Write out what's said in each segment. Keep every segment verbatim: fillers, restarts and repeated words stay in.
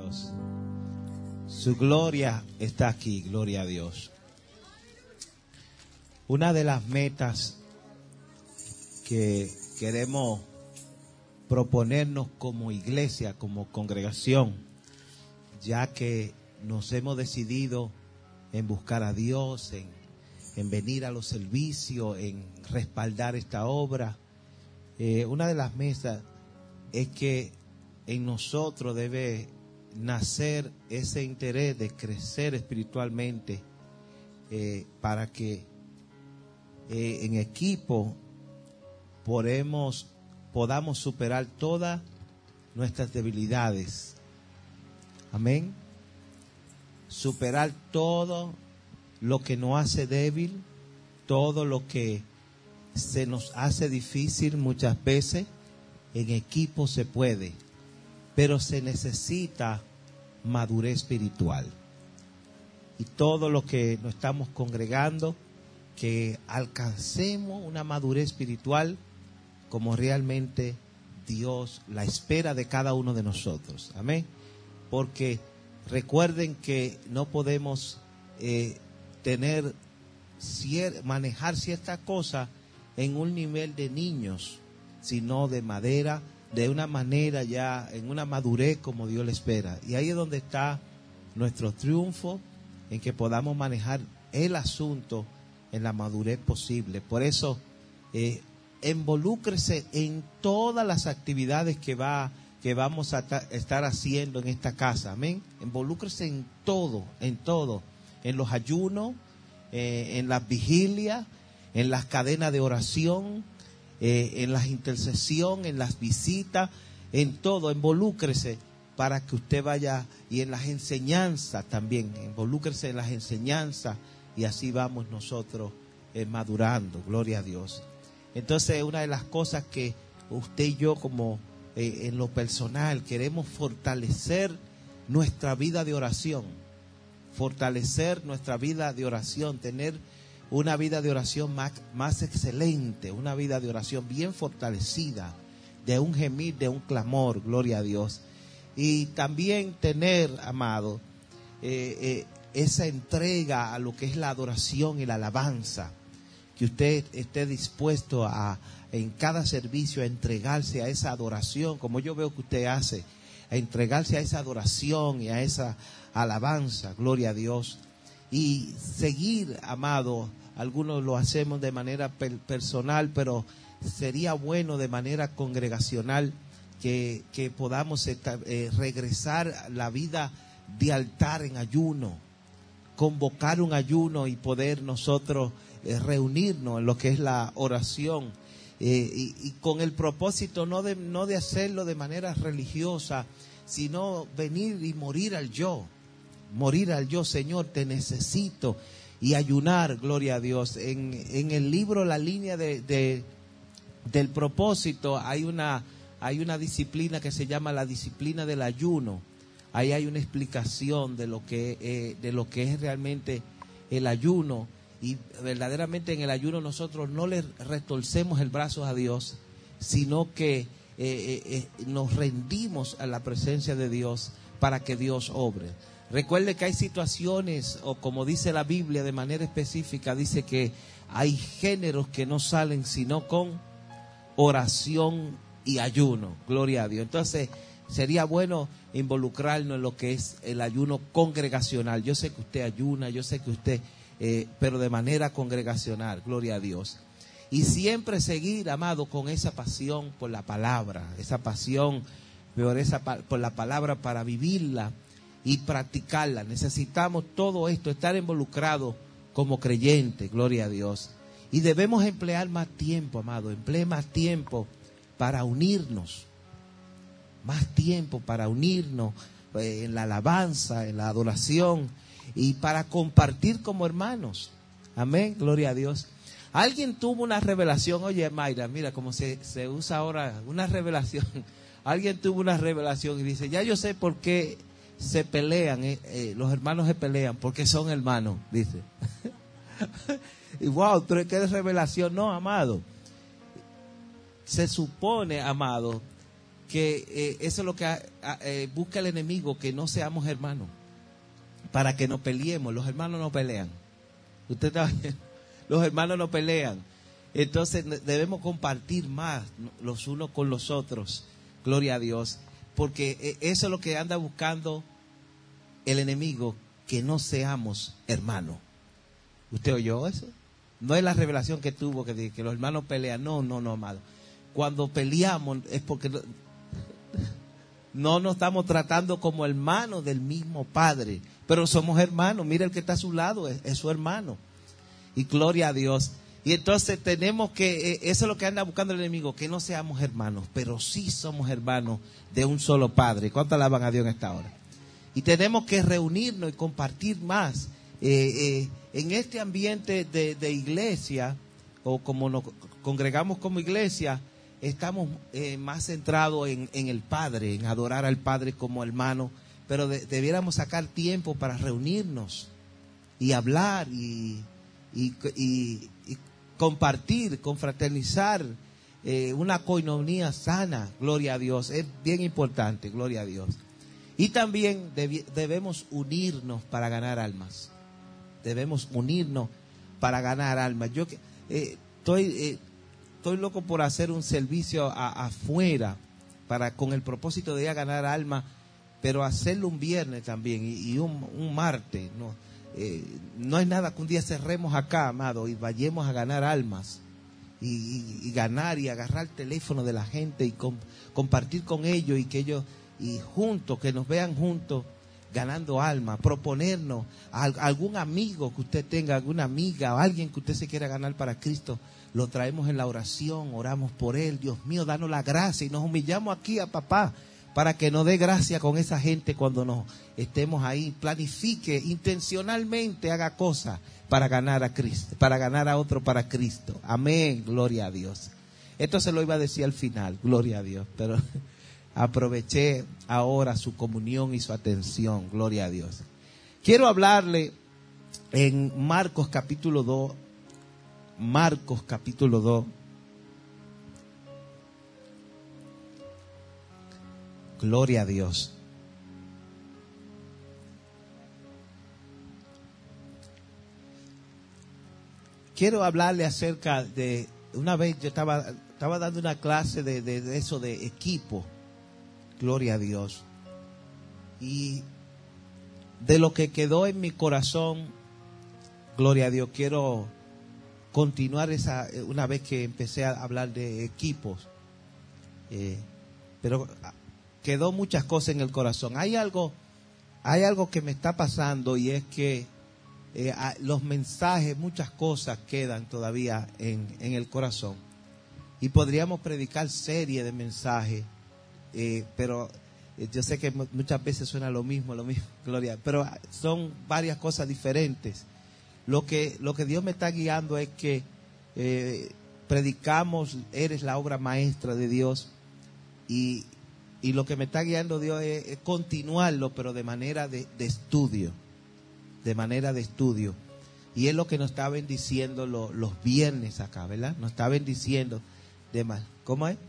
Dios. Su gloria está aquí, gloria a Dios. Una de las metas que queremos proponernos como iglesia, como congregación, ya que nos hemos decidido en buscar a Dios, en, en venir a los servicios, en respaldar esta obra, eh, una de las metas es que en nosotros debe nacer ese interés de crecer espiritualmente, eh, para que eh, en equipo podemos, podamos superar todas nuestras debilidades. Amén. Superar todo lo que nos hace débil, todo lo que se nos hace difícil muchas veces. En equipo se puede, pero se necesita madurez espiritual. Y todo lo que nos estamos congregando, que alcancemos una madurez espiritual como realmente Dios la espera de cada uno de nosotros. Amén. Porque recuerden que no podemos eh, tener, cier- manejar ciertas cosas en un nivel de niños, sino de madera, de una manera ya, en una madurez como Dios le espera. Y ahí es donde está nuestro triunfo, en que podamos manejar el asunto en la madurez posible. Por eso, eh, involúcrese en todas las actividades que va que vamos a ta- estar haciendo en esta casa. Amén. Involúcrese en todo, en todo, en los ayunos, eh, en las vigilias, en las cadenas de oración, eh, en las intercesión, en las visitas, en todo. Involúcrese para que usted vaya, y en las enseñanzas también, involúcrese en las enseñanzas, y así vamos nosotros eh, madurando, gloria a Dios. Entonces, una de las cosas que usted y yo como eh, en lo personal queremos fortalecer nuestra vida de oración, fortalecer nuestra vida de oración, tener una vida de oración más, más excelente, una vida de oración bien fortalecida, de un gemir, de un clamor, gloria a Dios. Y también tener, amado, eh, eh, esa entrega a lo que es la adoración y la alabanza, que usted esté dispuesto a, en cada servicio, a entregarse a esa adoración, como yo veo que usted hace, a entregarse a esa adoración y a esa alabanza, gloria a Dios. Y seguir, amado, algunos lo hacemos de manera per- personal, pero sería bueno de manera congregacional que, que podamos esta, eh, regresar a la vida de altar en ayuno, convocar un ayuno y poder nosotros eh, reunirnos en lo que es la oración, eh, y, y con el propósito no de, no de hacerlo de manera religiosa, sino venir y morir al yo, morir al yo. Señor, te necesito, y ayunar, gloria a Dios. En, en el libro La Línea de, de, del Propósito hay una, hay una disciplina que se llama la disciplina del ayuno. Ahí hay una explicación de lo que eh, de lo que es realmente el ayuno, y verdaderamente en el ayuno nosotros no le retorcemos el brazo a Dios, sino que eh, eh, eh, nos rendimos a la presencia de Dios para que Dios obre. Recuerde que hay situaciones, o como dice la Biblia de manera específica, dice que hay géneros que no salen sino con oración y ayuno, gloria a Dios. Entonces sería bueno involucrarnos en lo que es el ayuno congregacional. Yo sé que usted ayuna, yo sé que usted, eh, pero de manera congregacional, gloria a Dios. Y siempre seguir, amado, con esa pasión por la palabra, esa pasión por, esa, por la palabra para vivirla y practicarla. Necesitamos todo esto, estar involucrados como creyentes, gloria a Dios. Y debemos emplear más tiempo, amado, emplee más tiempo para unirnos. Más tiempo para unirnos eh, en la alabanza, en la adoración, y para compartir como hermanos. Amén, gloria a Dios. Alguien tuvo una revelación. Oye, Mayra, mira cómo se, se usa ahora una revelación. Alguien tuvo una revelación y dice, ya yo sé por qué se pelean, eh, eh, los hermanos se pelean, porque son hermanos, dice. Y wow, pero qué revelación. No, amado, se supone, amado, que eh, eso es lo que a, a, eh, busca el enemigo, que no seamos hermanos, para que nos peleemos. Los hermanos no pelean. Usted está viendo, los hermanos no pelean. Entonces debemos compartir más los unos con los otros. Gloria a Dios. Porque eso es lo que anda buscando el enemigo, que no seamos hermanos. ¿Usted oyó eso? No es la revelación que tuvo, que, que los hermanos pelean. No, no, no, amado. Cuando peleamos es porque no, no nos estamos tratando como hermanos del mismo Padre. Pero somos hermanos. Mira, el que está a su lado es, es su hermano. Y gloria a Dios. Y entonces tenemos que, eh, eso es lo que anda buscando el enemigo, que no seamos hermanos, pero sí somos hermanos de un solo Padre. ¿Cuánto alaban a Dios en esta hora? Y tenemos que reunirnos y compartir más. Eh, eh, en este ambiente de, de iglesia, o como nos congregamos como iglesia, estamos eh, más centrados en, en el Padre, en adorar al Padre como hermano, pero de, debiéramos sacar tiempo para reunirnos y hablar y, y, y, y compartir, confraternizar, eh, una coinonía sana. Gloria a Dios, es bien importante, gloria a Dios. Y también deb, debemos unirnos para ganar almas. Debemos unirnos para ganar almas. Yo eh, estoy, eh, estoy loco por hacer un servicio a, afuera, para con el propósito de ir a ganar almas, pero hacerlo un viernes también y, y un, un martes. No, eh, no es nada que un día cerremos acá, amado, y vayamos a ganar almas. Y, y, y ganar y agarrar el teléfono de la gente y com, compartir con ellos, y que ellos, y juntos, que nos vean juntos ganando almas. Proponernos a, a algún amigo que usted tenga, alguna amiga o alguien que usted se quiera ganar para Cristo, lo traemos en la oración, oramos por él. Dios mío, danos la gracia, y nos humillamos aquí a papá para que nos dé gracia con esa gente cuando nos estemos ahí. Planifique intencionalmente, haga cosas para ganar a Cristo, para ganar a otro para Cristo. Amén, gloria a Dios. Esto se lo iba a decir al final, gloria a Dios, pero aproveché ahora su comunión y su atención, gloria a Dios. Quiero hablarle en Marcos capítulo dos, Marcos capítulo dos. Gloria a Dios. Quiero hablarle acerca de, una vez yo estaba, estaba dando una clase de, de, de eso de equipo. Gloria a Dios. Y de lo que quedó en mi corazón, gloria a Dios, quiero continuar esa, una vez que empecé a hablar de equipos. Eh, pero quedó muchas cosas en el corazón. Hay algo, hay algo que me está pasando, y es que eh, los mensajes, muchas cosas quedan todavía en, en el corazón. Y podríamos predicar serie de mensajes, eh, pero eh, yo sé que muchas veces suena lo mismo, lo mismo, Gloria, pero son varias cosas diferentes. Lo que, lo que Dios me está guiando es que eh, predicamos, eres la obra maestra de Dios, y Y lo que me está guiando Dios es, es continuarlo, pero de manera de, de estudio. De manera de estudio. Y es lo que nos está bendiciendo lo, los viernes acá, ¿verdad? Nos está bendiciendo de mal. ¿Cómo es?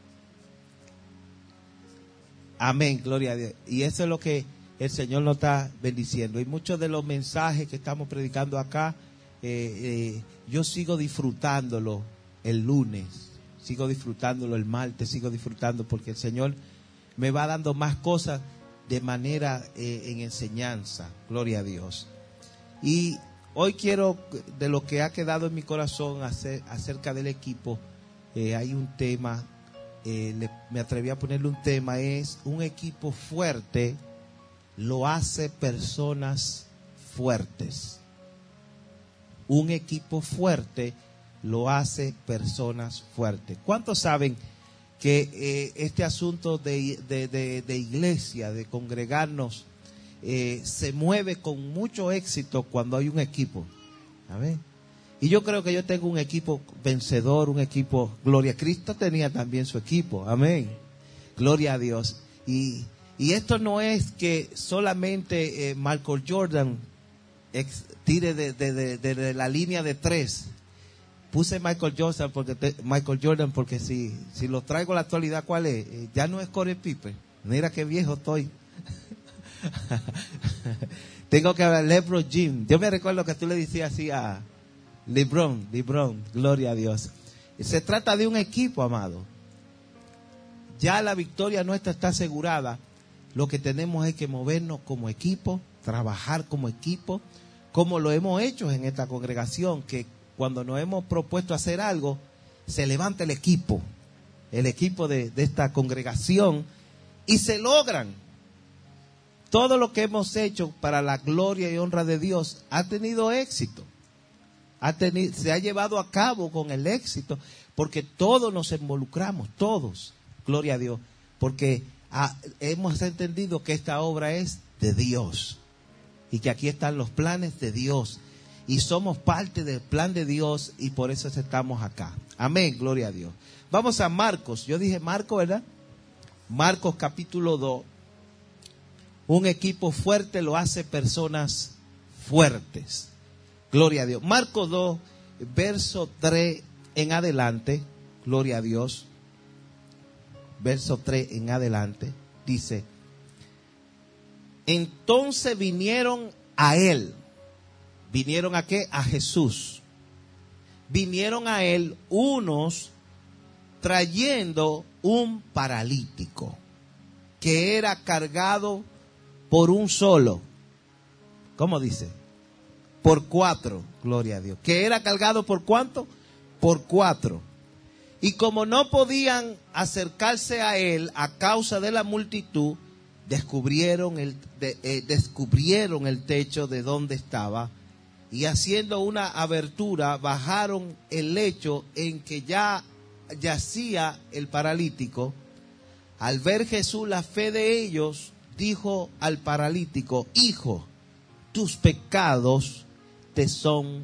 Amén, gloria a Dios. Y eso es lo que el Señor nos está bendiciendo. Y muchos de los mensajes que estamos predicando acá, eh, eh, yo sigo disfrutándolo el lunes. Sigo disfrutándolo el martes, sigo disfrutando porque el Señor me va dando más cosas de manera eh, en enseñanza, gloria a Dios. Y hoy quiero, de lo que ha quedado en mi corazón hacer, acerca del equipo, eh, hay un tema, eh, le, me atreví a ponerle un tema, es un equipo fuerte lo hace personas fuertes. Un equipo fuerte lo hace personas fuertes. ¿Cuántos saben que eh, este asunto de, de, de, de iglesia, de congregarnos, eh, se mueve con mucho éxito cuando hay un equipo? Amén. Y yo creo que yo tengo un equipo vencedor, un equipo, gloria a Cristo tenía también su equipo, amén, gloria a Dios. Y, y esto no es que solamente eh, Michael Jordan ex, tire de, de, de, de, de la línea de tres. Puse Michael Jordan porque, te, Michael Jordan porque si, si lo traigo a la actualidad, ¿cuál es? Eh, ya no es Corey Pippen. Mira qué viejo estoy. Tengo que hablar LeBron James. Yo me recuerdo que tú le decías así a LeBron, LeBron, gloria a Dios. Se trata de un equipo, amado. Ya la victoria nuestra está asegurada. Lo que tenemos es que movernos como equipo, trabajar como equipo, como lo hemos hecho en esta congregación, que cuando nos hemos propuesto hacer algo, se levanta el equipo, el equipo de, de esta congregación, y se logran. Todo lo que hemos hecho para la gloria y honra de Dios ha tenido éxito. Ha tenido, se ha llevado a cabo con el éxito, porque todos nos involucramos, todos, gloria a Dios, porque ha, hemos entendido que esta obra es de Dios y que aquí están los planes de Dios y somos parte del plan de Dios y por eso estamos acá. Amén, gloria a Dios. Vamos a Marcos, yo dije Marcos, ¿verdad? Marcos capítulo dos. Un equipo fuerte lo hace personas fuertes. Gloria a Dios. Marcos dos, verso tres en adelante. Gloria a Dios. Verso tres en adelante. Dice: entonces vinieron a él. ¿Vinieron a qué? A Jesús. Vinieron a él unos trayendo un paralítico que era cargado por un solo. ¿Cómo dice? Por cuatro, gloria a Dios. ¿Que era cargado por cuánto? Por cuatro. Y como no podían acercarse a él a causa de la multitud, descubrieron el, de, eh, descubrieron el techo de donde estaba y haciendo una abertura bajaron el lecho en que ya yacía el paralítico. Al ver Jesús la fe de ellos, dijo al paralítico: hijo, tus pecados te son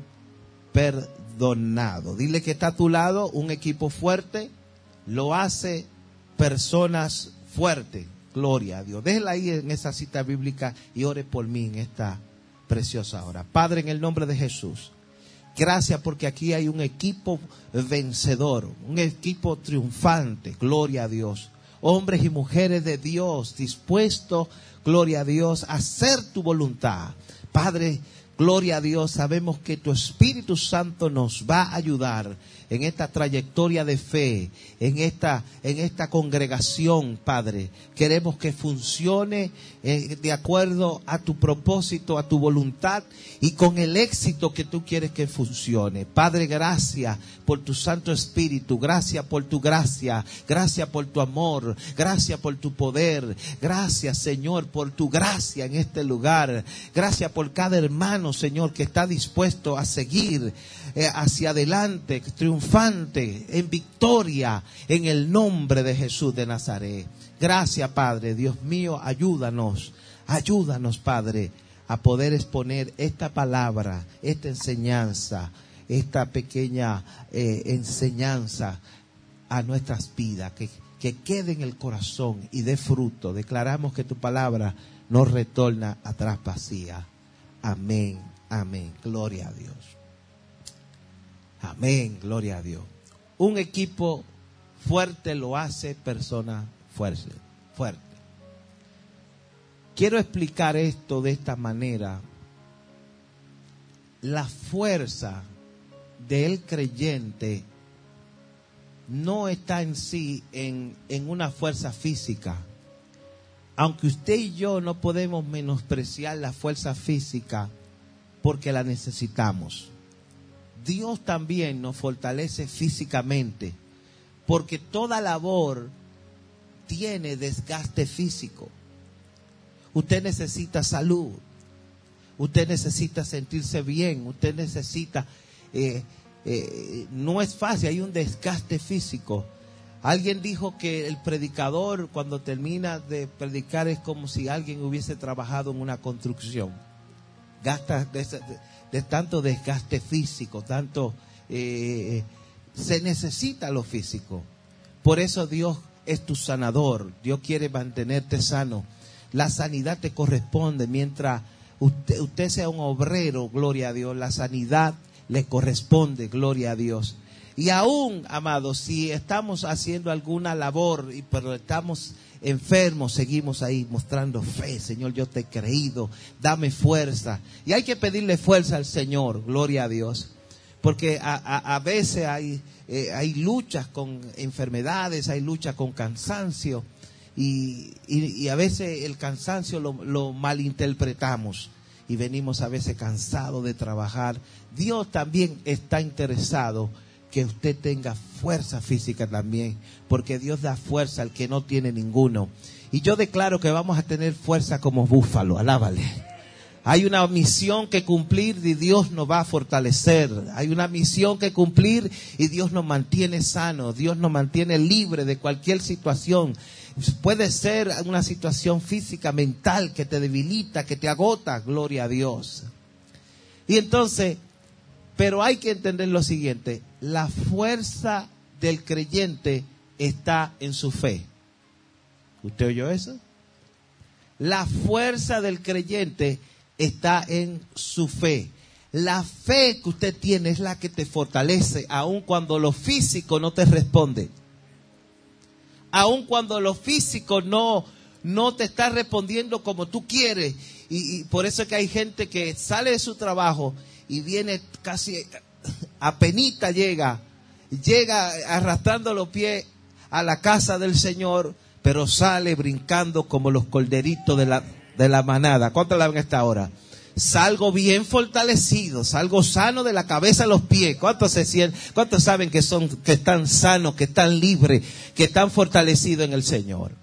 perdonados. Dile que está a tu lado. Un equipo fuerte lo hace personas fuertes. Gloria a Dios. Déjela ahí en esa cita bíblica y ore por mí en esta preciosa hora. Padre, en el nombre de Jesús, gracias porque aquí hay un equipo vencedor, un equipo triunfante. Gloria a Dios. Hombres y mujeres de Dios dispuestos, gloria a Dios, a hacer tu voluntad. Padre, gloria a Dios, sabemos que tu Espíritu Santo nos va a ayudar en esta trayectoria de fe, en esta, en esta congregación, Padre. Queremos que funcione eh, de acuerdo a tu propósito, a tu voluntad y con el éxito que tú quieres que funcione. Padre, gracias por tu Santo Espíritu, gracias por tu gracia, gracias por tu amor, gracias por tu poder, gracias, Señor, por tu gracia en este lugar. Gracias por cada hermano, Señor, que está dispuesto a seguir eh, hacia adelante, triunfante, en victoria, en el nombre de Jesús de Nazaret. Gracias, Padre. Dios mío, ayúdanos, ayúdanos, Padre, a poder exponer esta palabra, esta enseñanza, esta pequeña eh, enseñanza a nuestras vidas, que, que quede en el corazón y dé fruto. Declaramos que tu palabra no retorna atrás vacía. Amén, amén. Gloria a Dios. Amén, gloria a Dios. Un equipo fuerte lo hace persona fuerte, fuerte. Quiero explicar esto de esta manera. La fuerza del creyente no está en sí en, en una fuerza física. Aunque usted y yo no podemos menospreciar la fuerza física porque la necesitamos. Dios también nos fortalece físicamente porque toda labor tiene desgaste físico. Usted necesita salud, usted necesita sentirse bien, usted necesita, eh, eh, no es fácil, hay un desgaste físico. Alguien dijo que el predicador cuando termina de predicar es como si alguien hubiese trabajado en una construcción. Gasta de, de, de tanto desgaste físico, tanto eh, se necesita lo físico. Por eso Dios es tu sanador. Dios quiere mantenerte sano. La sanidad te corresponde mientras usted, usted sea un obrero, gloria a Dios. La sanidad le corresponde, gloria a Dios. Y aún, amados, si estamos haciendo alguna labor, pero estamos enfermos, seguimos ahí mostrando fe. Señor, yo te he creído, dame fuerza. Y hay que pedirle fuerza al Señor, gloria a Dios. Porque a, a, a veces hay, eh, hay luchas con enfermedades, hay luchas con cansancio. Y, y, y a veces el cansancio lo, lo malinterpretamos. Y venimos a veces cansados de trabajar. Dios también está interesado que usted tenga fuerza física también, porque Dios da fuerza al que no tiene ninguno. Y yo declaro que vamos a tener fuerza como búfalo, alábale. Hay una misión que cumplir y Dios nos va a fortalecer. Hay una misión que cumplir y Dios nos mantiene sanos, Dios nos mantiene libre de cualquier situación. Puede ser una situación física, mental, que te debilita, que te agota, gloria a Dios. Y entonces, pero hay que entender lo siguiente: la fuerza del creyente está en su fe. ¿Usted oyó eso? La fuerza del creyente está en su fe. La fe que usted tiene es la que te fortalece, aun cuando lo físico no te responde. Aun cuando lo físico no, no te está respondiendo como tú quieres. Y, y por eso es que hay gente que sale de su trabajo y viene casi apenita llega, llega arrastrando los pies a la casa del Señor, pero sale brincando como los corderitos de la, de la manada. ¿Cuántos la ven a esta hora? Salgo bien fortalecido, salgo sano de la cabeza a los pies. ¿Cuántos se sienten? ¿Cuántos saben que son, que están sanos, que están libres, que están fortalecidos en el Señor?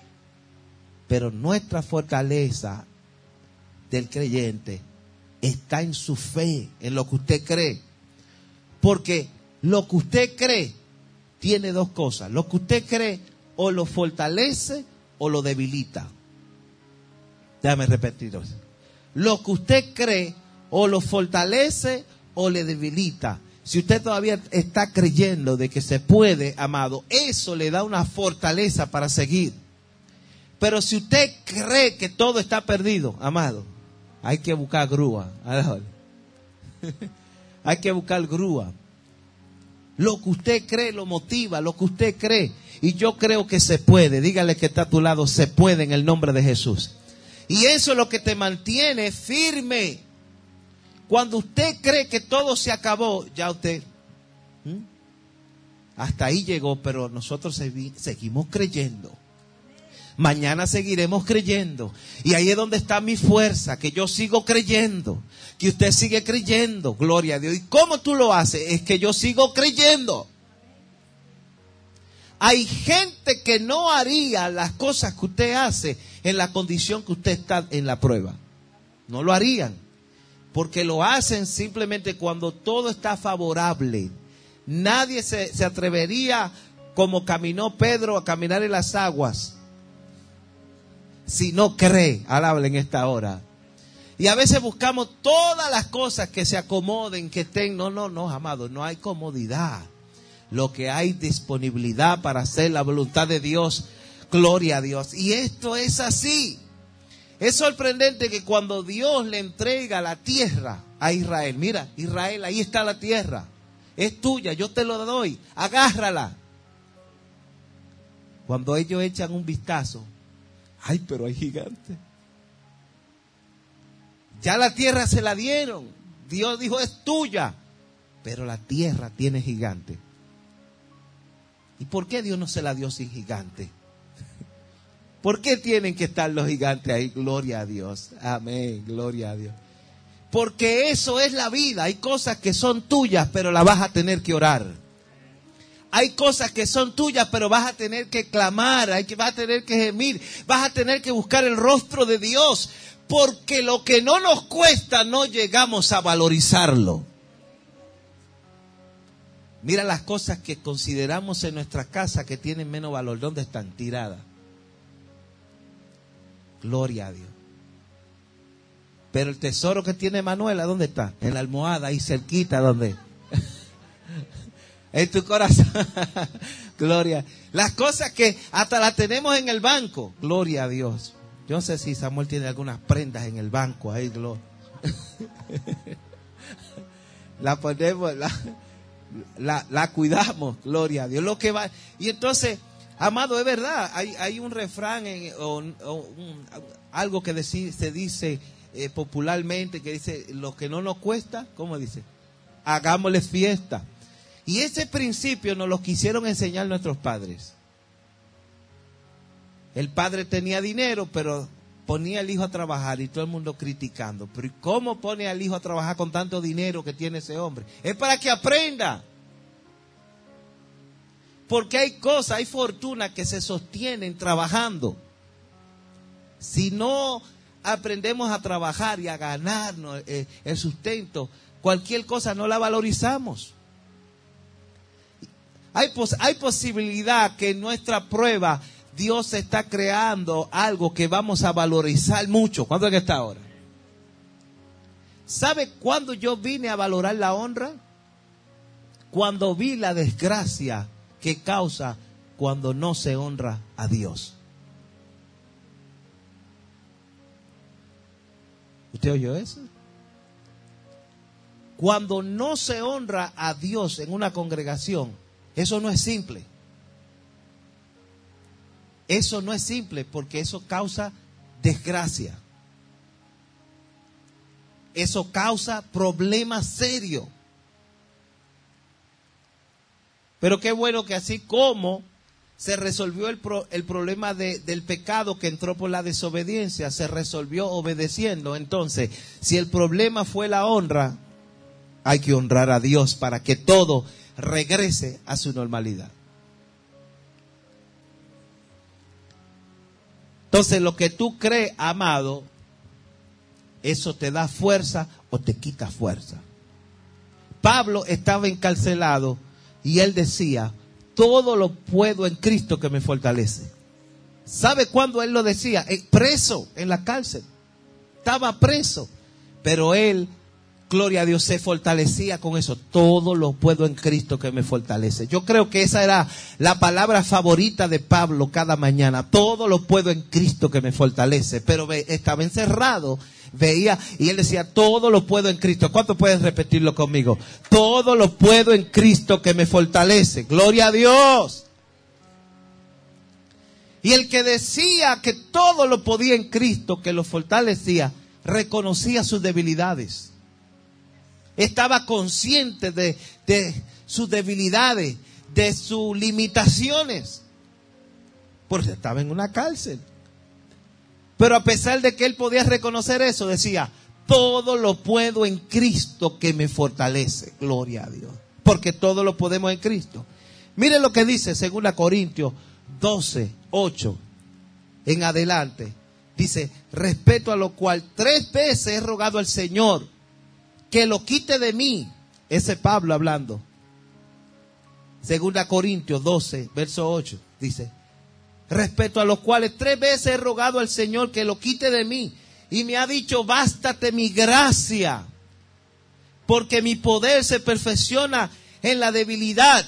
Pero nuestra fortaleza del creyente está en su fe, en lo que usted cree. Porque lo que usted cree tiene dos cosas. Lo que usted cree o lo fortalece o lo debilita. Déjame repetirlo. Lo que usted cree o lo fortalece o le debilita. Si usted todavía está creyendo de que se puede, amado, eso le da una fortaleza para seguir. Pero si usted cree que todo está perdido, amado, hay que buscar grúa. Hay que buscar grúa. Lo que usted cree lo motiva, lo que usted cree. Y yo creo que se puede. Dígale que está a tu lado, se puede en el nombre de Jesús. Y eso es lo que te mantiene firme. Cuando usted cree que todo se acabó, ya usted ¿hmm? hasta ahí llegó, pero nosotros seguimos creyendo. Mañana seguiremos creyendo. Y ahí es donde está mi fuerza, que yo sigo creyendo, que usted sigue creyendo, gloria a Dios. ¿Y cómo tú lo haces? Es que yo sigo creyendo. Hay gente que no haría las cosas que usted hace en la condición que usted está en la prueba. No lo harían. Porque lo hacen simplemente cuando todo está favorable. Nadie se, se atrevería, como caminó Pedro, a caminar en las aguas, si no cree. Alábale en esta hora. Y a veces buscamos todas las cosas que se acomoden, que estén. No, no, no, amado, no hay comodidad. Lo que hay disponibilidad para hacer la voluntad de Dios. Gloria a Dios. Y esto es así. Es sorprendente que cuando Dios le entrega la tierra a Israel. Mira, Israel, ahí está la tierra. Es tuya, yo te lo doy. Agárrala. Cuando ellos echan un vistazo. Ay, pero hay gigantes. Ya la tierra se la dieron. Dios dijo, es tuya. Pero la tierra tiene gigantes. ¿Y por qué Dios no se la dio sin gigante? ¿Por qué tienen que estar los gigantes ahí? Gloria a Dios. Amén. Gloria a Dios. Porque eso es la vida. Hay cosas que son tuyas, pero las vas a tener que orar. Hay cosas que son tuyas, pero vas a tener que clamar. Hay que, vas a tener que gemir. Vas a tener que buscar el rostro de Dios. Porque lo que no nos cuesta, no llegamos a valorizarlo. Mira las cosas que consideramos en nuestra casa que tienen menos valor. ¿Dónde están? Tiradas. Gloria a Dios. Pero el tesoro que tiene Manuela, ¿dónde está? En la almohada, ahí cerquita, ¿dónde? En tu corazón. Gloria. Las cosas que hasta las tenemos en el banco. Gloria a Dios. Yo no sé si Samuel tiene algunas prendas en el banco. Ahí, gloria. la ponemos, la, la, la cuidamos, gloria a Dios. Lo que va, y entonces, amado, es verdad, hay, hay un refrán en, o, o un, algo que decir, se dice eh, popularmente, que dice, lo que no nos cuesta, ¿cómo dice? Hagámosle fiesta. Y ese principio nos lo quisieron enseñar nuestros padres. El padre tenía dinero, pero ponía al hijo a trabajar y todo el mundo criticando. Pero ¿y cómo pone al hijo a trabajar con tanto dinero que tiene ese hombre? Es para que aprenda. Porque hay cosas, hay fortunas que se sostienen trabajando. Si no aprendemos a trabajar y a ganarnos eh, el sustento, cualquier cosa no la valorizamos. Hay, pos- hay posibilidad que en nuestra prueba Dios está creando algo que vamos a valorizar mucho. ¿Cuándo es que está ahora? ¿Sabe cuándo yo vine a valorar la honra? Cuando vi la desgracia que causa cuando no se honra a Dios. ¿Usted oyó eso? Cuando no se honra a Dios en una congregación, eso no es simple. Eso no es simple porque eso causa desgracia. Eso causa problemas serios. Pero qué bueno que así como se resolvió el, pro, el problema de, del pecado que entró por la desobediencia, se resolvió obedeciendo. Entonces, si el problema fue la honra, hay que honrar a Dios para que todo regrese a su normalidad. Entonces, lo que tú crees, amado, eso te da fuerza o te quita fuerza. Pablo estaba encarcelado y él decía, todo lo puedo en Cristo que me fortalece. ¿Sabe cuándo él lo decía? Preso en la cárcel. Estaba preso. Pero él, gloria a Dios, se fortalecía con eso. Todo lo puedo en Cristo que me fortalece. Yo creo que esa era la palabra favorita de Pablo cada mañana. Todo lo puedo en Cristo que me fortalece. Pero ve, estaba encerrado, veía, y él decía, todo lo puedo en Cristo. ¿Cuánto pueden repetirlo conmigo? Todo lo puedo en Cristo que me fortalece. Gloria a Dios. Y el que decía que todo lo podía en Cristo que lo fortalecía, reconocía sus debilidades. Estaba consciente de, de sus debilidades, de sus limitaciones, porque estaba en una cárcel. Pero a pesar de que él podía reconocer eso, decía, todo lo puedo en Cristo que me fortalece. Gloria a Dios. Porque todo lo podemos en Cristo. Miren lo que dice segunda Corintios doce, ocho en adelante. Dice, respecto a lo cual tres veces he rogado al Señor que lo quite de mí. Ese es Pablo hablando. Segunda Corintios doce, verso ocho, dice, respecto a los cuales tres veces he rogado al Señor que lo quite de mí. Y me ha dicho, bástate mi gracia, porque mi poder se perfecciona en la debilidad.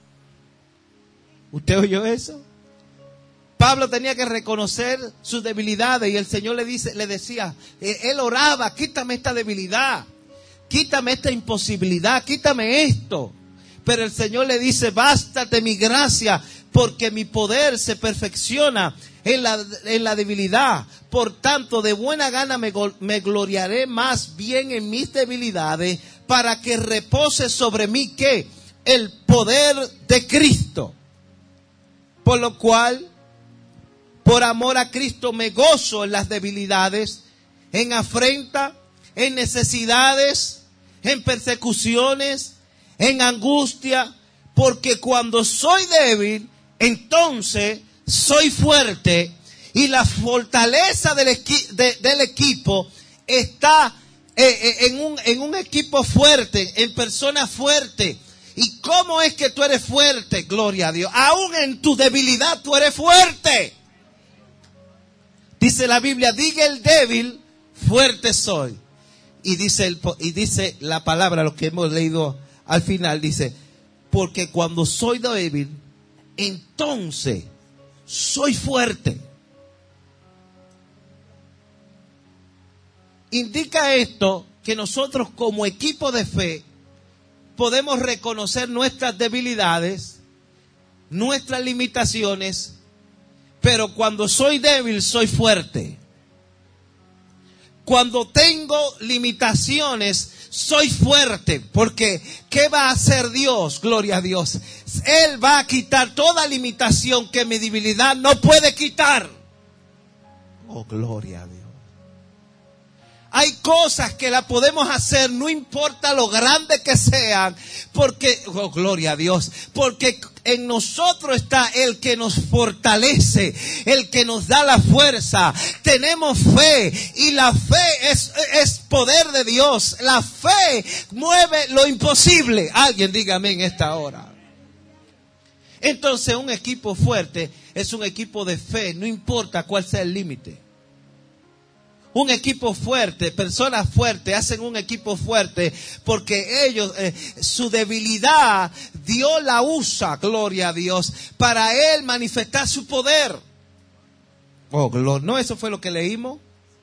¿Usted oyó eso? Pablo tenía que reconocer sus debilidades y el Señor le dice, le decía, él oraba, quítame esta debilidad. Quítame esta imposibilidad, quítame esto. Pero el Señor le dice, bástate mi gracia, porque mi poder se perfecciona en la, en la debilidad. Por tanto, de buena gana me, me gloriaré más bien en mis debilidades, para que repose sobre mí, ¿qué? El poder de Cristo. Por lo cual, por amor a Cristo me gozo en las debilidades, en afrenta, en necesidades, en persecuciones, en angustia, porque cuando soy débil, entonces soy fuerte, y la fortaleza del, equi- de, del equipo está eh, eh, en, un, en un equipo fuerte, en personas fuertes. ¿Y cómo es que tú eres fuerte? Gloria a Dios. Aún en tu debilidad tú eres fuerte. Dice la Biblia, diga el débil, fuerte soy. Y dice, el, y dice la palabra, lo que hemos leído al final, dice, porque cuando soy débil, entonces soy fuerte. Indica esto que nosotros como equipo de fe podemos reconocer nuestras debilidades, nuestras limitaciones, pero cuando soy débil, soy fuerte. Cuando tengo limitaciones, soy fuerte, porque ¿qué va a hacer Dios? Gloria a Dios. Él va a quitar toda limitación que mi debilidad no puede quitar. Oh, gloria a Dios. Hay cosas que la podemos hacer, no importa lo grande que sean, porque, oh, gloria a Dios, porque en nosotros está el que nos fortalece, el que nos da la fuerza. Tenemos fe y la fe es, es poder de Dios. La fe mueve lo imposible. Alguien dígame en esta hora. Entonces un equipo fuerte es un equipo de fe, no importa cuál sea el límite. Un equipo fuerte, personas fuertes hacen un equipo fuerte porque ellos, eh, su debilidad, Dios la usa, gloria a Dios, para Él manifestar su poder. Oh, gloria, ¿no? Eso fue lo que leímos.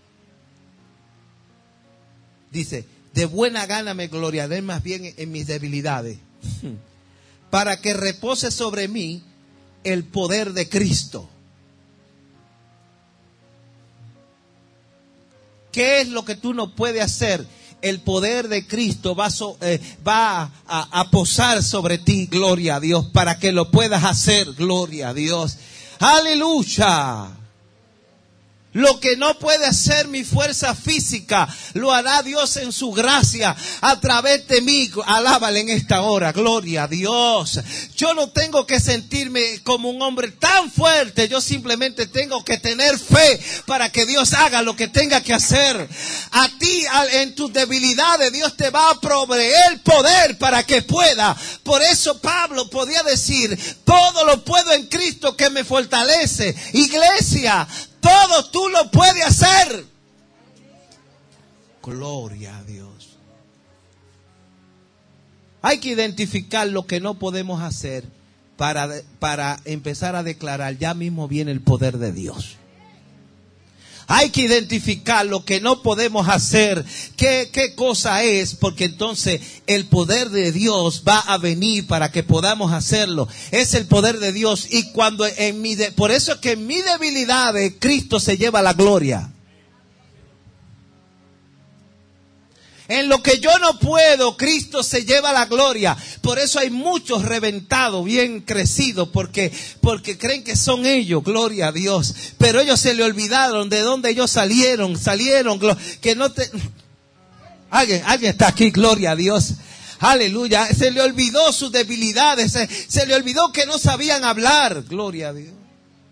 Dice, de buena gana me gloriaré más bien en, en mis debilidades, para que repose sobre mí el poder de Cristo. ¿Qué es lo que tú no puedes hacer? El poder de Cristo va, so, eh, va a, a posar sobre ti, gloria a Dios, para que lo puedas hacer, gloria a Dios. ¡Aleluya! Lo que no puede hacer mi fuerza física, lo hará Dios en su gracia a través de mí. Alábale en esta hora, gloria a Dios. Yo no tengo que sentirme como un hombre tan fuerte, yo simplemente tengo que tener fe para que Dios haga lo que tenga que hacer. A ti, en tus debilidades, Dios te va a proveer poder para que pueda. Por eso Pablo podía decir, todo lo puedo en Cristo que me fortalece. Iglesia, todo tú lo puedes hacer. Gloria a Dios. Hay que identificar lo que no podemos hacer para, para empezar a declarar, ya mismo viene el poder de Dios. Hay que identificar lo que no podemos hacer, qué, qué cosa es, porque entonces el poder de Dios va a venir para que podamos hacerlo. Es el poder de Dios. Y cuando en mi de, por eso es que en mi debilidad Cristo se lleva la gloria. En lo que yo no puedo, Cristo se lleva la gloria. Por eso hay muchos reventados, bien crecidos, porque, porque creen que son ellos, gloria a Dios. Pero ellos se le olvidaron de dónde ellos salieron, salieron, que no te... Alguien, alguien está aquí, gloria a Dios. Aleluya. Se le olvidó sus debilidades, se, se le olvidó que no sabían hablar, gloria a Dios.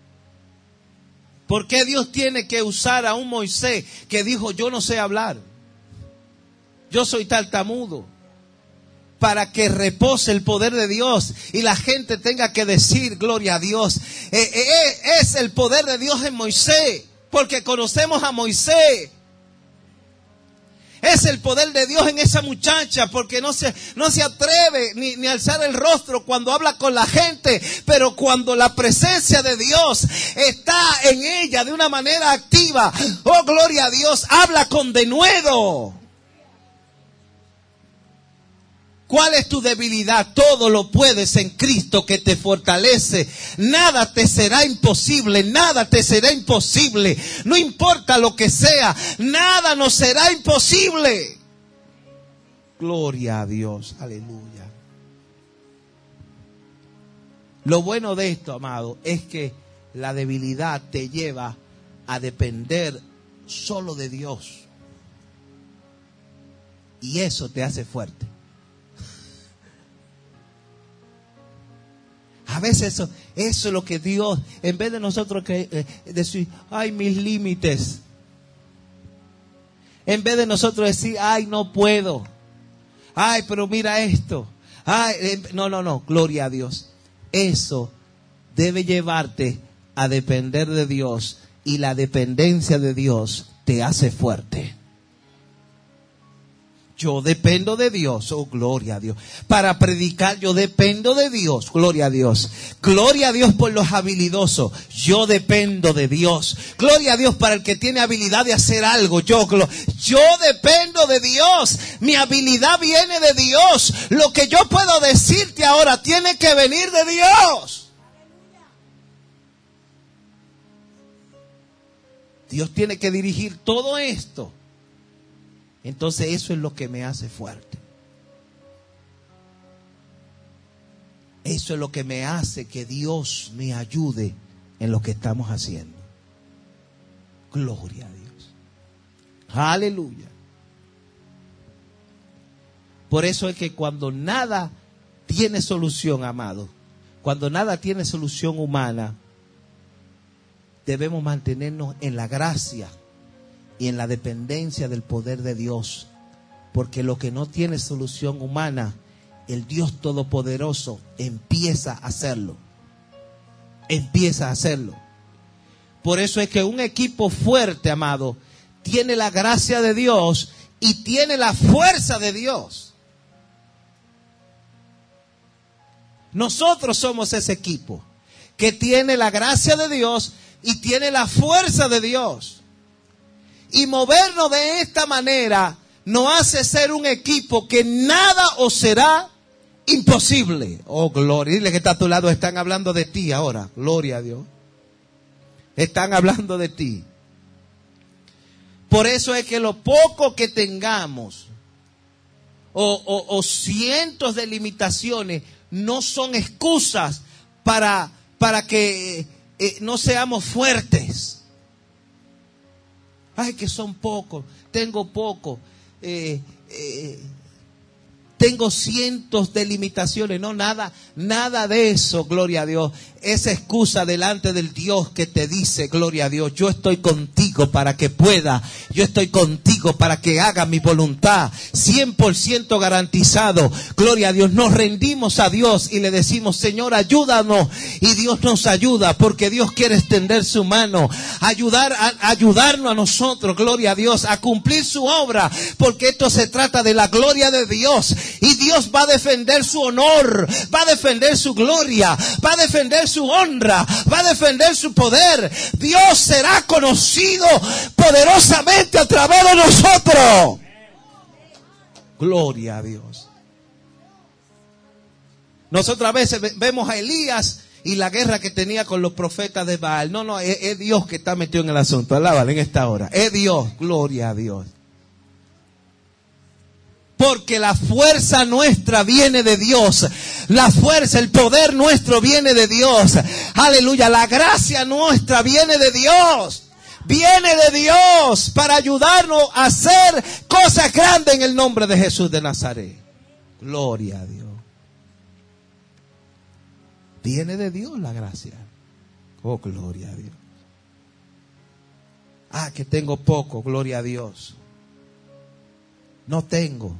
¿Por qué Dios tiene que usar a un Moisés que dijo, yo no sé hablar? Yo soy tartamudo, para que repose el poder de Dios y la gente tenga que decir gloria a Dios. Eh, eh, es el poder de Dios en Moisés, porque conocemos a Moisés. Es el poder de Dios en esa muchacha, porque no se, no se atreve ni, ni a alzar el rostro cuando habla con la gente, pero cuando la presencia de Dios está en ella de una manera activa, oh gloria a Dios, habla con denuedo. ¿Cuál es tu debilidad? Todo lo puedes en Cristo que te fortalece. Nada te será imposible, nada te será imposible. No importa lo que sea, nada nos será imposible. Gloria a Dios, aleluya. Lo bueno de esto, amado, es que la debilidad te lleva a depender solo de Dios. Y eso te hace fuerte. A veces eso, eso es lo que Dios, en vez de nosotros que, eh, decir, ay, mis límites. En vez de nosotros decir, ay, no puedo. Ay, pero mira esto. Ay, eh, no, no, no, gloria a Dios. Eso debe llevarte a depender de Dios. Y la dependencia de Dios te hace fuerte. yo dependo de Dios. Oh, gloria a Dios. Para predicar, yo dependo de Dios. Gloria a Dios. Gloria a Dios por los habilidosos. Yo dependo de Dios. Gloria a Dios para el que tiene habilidad de hacer algo. Yo, yo dependo de Dios. Mi habilidad viene de Dios. Lo que yo puedo decirte ahora tiene que venir de Dios. Dios tiene que dirigir todo esto. Entonces eso es lo que me hace fuerte. Eso es lo que me hace que Dios me ayude en lo que estamos haciendo. Gloria a Dios. Aleluya. Por eso es que cuando nada tiene solución, amado, cuando nada tiene solución humana, debemos mantenernos en la gracia y en la dependencia del poder de Dios. Porque lo que no tiene solución humana, el Dios Todopoderoso empieza a hacerlo. Empieza a hacerlo. Por eso es que un equipo fuerte, amado, tiene la gracia de Dios y tiene la fuerza de Dios. Nosotros somos ese equipo que tiene la gracia de Dios y tiene la fuerza de Dios. Y movernos de esta manera nos hace ser un equipo que nada os será imposible. Oh, gloria. Dile que está a tu lado, están hablando de ti ahora. Gloria a Dios. Están hablando de ti. Por eso es que lo poco que tengamos o, o, o cientos de limitaciones no son excusas para, para que eh, no seamos fuertes. Ay, que son pocos, tengo poco, eh, eh, tengo cientos de limitaciones. No, nada, nada de eso, gloria a Dios. Esa excusa delante del Dios que te dice, gloria a Dios, yo estoy contigo para que pueda, yo estoy contigo para que haga mi voluntad, cien por ciento garantizado, gloria a Dios. Nos rendimos a Dios y le decimos, Señor, ayúdanos, y Dios nos ayuda, porque Dios quiere extender su mano, ayudar a, ayudarnos a nosotros, gloria a Dios, a cumplir su obra, porque esto se trata de la gloria de Dios, y Dios va a defender su honor, va a defender su gloria, va a defender su honra, va a defender su poder. Dios será conocido poderosamente a través de nosotros. Gloria a Dios. Nosotros a veces vemos a Elías y la guerra que tenía con los profetas de Baal. No, no, es, es Dios que está metido en el asunto. Alábale en esta hora. Es Dios, gloria a Dios. Porque la fuerza nuestra viene de Dios. La fuerza, el poder nuestro viene de Dios. Aleluya. La gracia nuestra viene de Dios. Viene de Dios para ayudarnos a hacer cosas grandes en el nombre de Jesús de Nazaret. Gloria a Dios. Viene de Dios la gracia. Oh, gloria a Dios. Ah, que tengo poco, gloria a Dios. No tengo.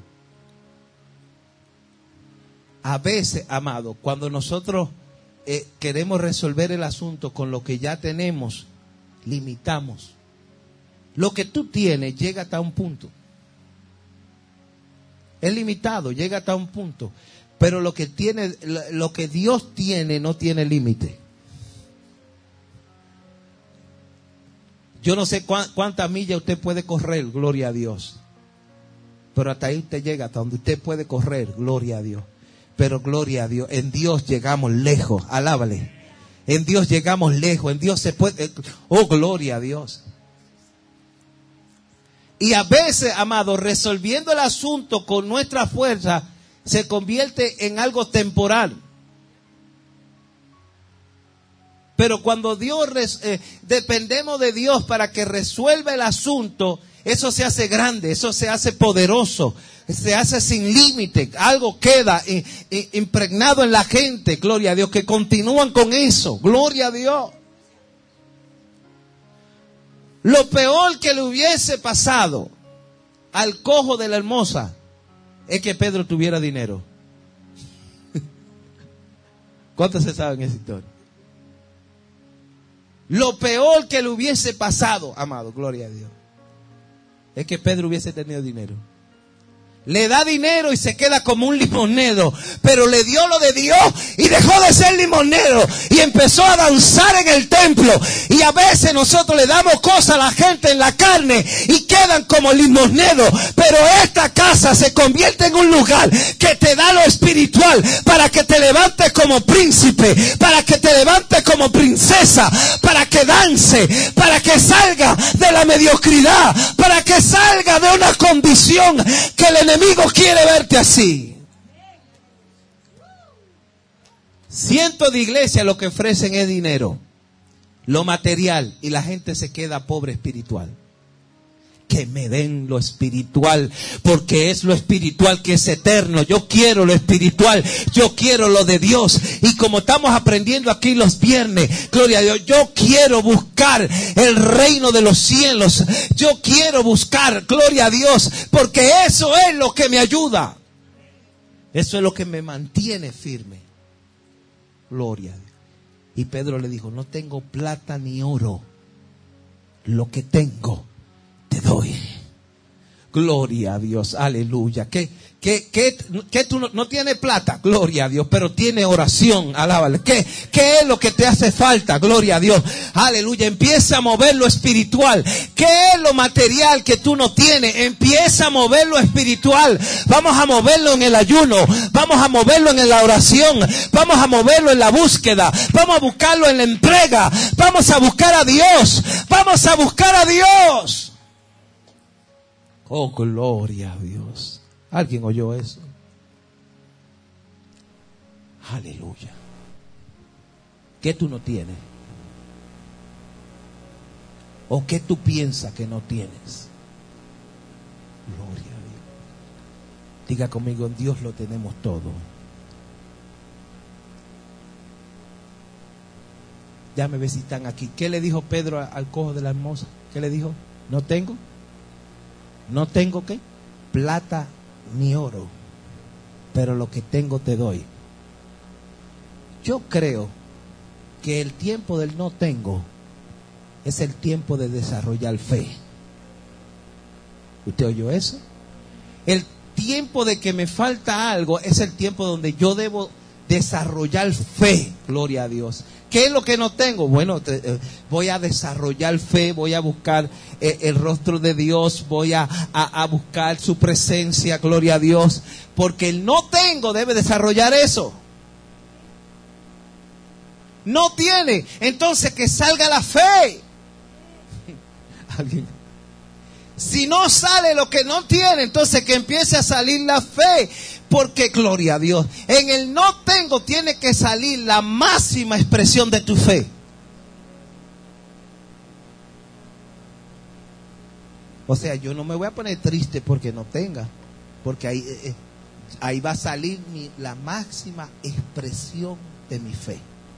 A veces, amado, cuando nosotros eh, queremos resolver el asunto con lo que ya tenemos, limitamos. Lo que tú tienes llega hasta un punto. Es limitado, llega hasta un punto. Pero lo que tiene, lo que Dios tiene no tiene límite. Yo no sé cuántas cuánta millas usted puede correr, gloria a Dios. Pero hasta ahí usted llega, hasta donde usted puede correr, gloria a Dios. Pero gloria a Dios, en Dios llegamos lejos, alábale. En Dios llegamos lejos, en Dios se puede, oh, gloria a Dios. Y a veces, amado, resolviendo el asunto con nuestra fuerza, se convierte en algo temporal. Pero cuando Dios, eh, dependemos de Dios para que resuelva el asunto, eso se hace grande, eso se hace poderoso, se hace sin límite. Algo queda eh, eh, impregnado en la gente, gloria a Dios, que continúan con eso, gloria a Dios. Lo peor que le hubiese pasado al cojo de la hermosa es que Pedro tuviera dinero. ¿Cuántos se saben esa historia? Lo peor que le hubiese pasado, amado, gloria a Dios, es que Pedro hubiese tenido dinero. Le da dinero y se queda como un limonero, pero le dio lo de Dios y dejó de ser limonero y empezó a danzar en el templo. Y a veces nosotros le damos cosas a la gente en la carne y quedan como limoneros, pero esta casa se convierte en un lugar que te da lo espiritual para que te levantes como príncipe, para que te levantes como princesa, para que dance, para que salga de la mediocridad, para que salga de una condición que el enemigo quiere verte así. Cientos de iglesias lo que ofrecen es dinero, lo material, y la gente se queda pobre espiritual. Que me den lo espiritual, porque es lo espiritual que es eterno. Yo quiero lo espiritual, yo quiero lo de Dios. Y como estamos aprendiendo aquí los viernes, gloria a Dios, yo quiero buscar el reino de los cielos. Yo quiero buscar, gloria a Dios, porque eso es lo que me ayuda. Eso es lo que me mantiene firme. Gloria a Dios. Y Pedro le dijo, no tengo plata ni oro, lo que tengo te doy. Gloria a Dios, aleluya. ¿Qué, qué, qué, qué tú no, no tienes plata? Gloria a Dios, pero tiene oración, alábale. ¿Qué, ¿Qué es lo que te hace falta? Gloria a Dios, aleluya. Empieza a mover lo espiritual. ¿Qué es lo material que tú no tienes? Empieza a mover lo espiritual. Vamos a moverlo en el ayuno, vamos a moverlo en la oración, vamos a moverlo en la búsqueda, vamos a buscarlo en la entrega, vamos a buscar a Dios, vamos a buscar a Dios. Oh, gloria a Dios. ¿Alguien oyó eso? Aleluya. ¿Qué tú no tienes? ¿O qué tú piensas que no tienes? Gloria a Dios. Diga conmigo, en Dios lo tenemos todo. Ya me ve si están aquí. ¿Qué le dijo Pedro al cojo de la hermosa? ¿Qué le dijo? No tengo. No tengo ¿qué? Plata ni oro, pero lo que tengo te doy. Yo creo que el tiempo del no tengo es el tiempo de desarrollar fe. ¿Usted oyó eso? El tiempo de que me falta algo es el tiempo donde yo debo desarrollar fe. Gloria a Dios. ¿Qué es lo que no tengo? Bueno, te, eh, voy a desarrollar fe, voy a buscar eh, el rostro de Dios, voy a, a, a buscar su presencia, gloria a Dios, porque el no tengo debe desarrollar eso. No tiene, entonces que salga la fe. ¿Alguien? Si no sale lo que no tiene, entonces que empiece a salir la fe. Porque, gloria a Dios, en el no tengo tiene que salir la máxima expresión de tu fe. O sea, yo no me voy a poner triste porque no tenga, porque ahí, eh, ahí va a salir mi, la máxima expresión de mi fe.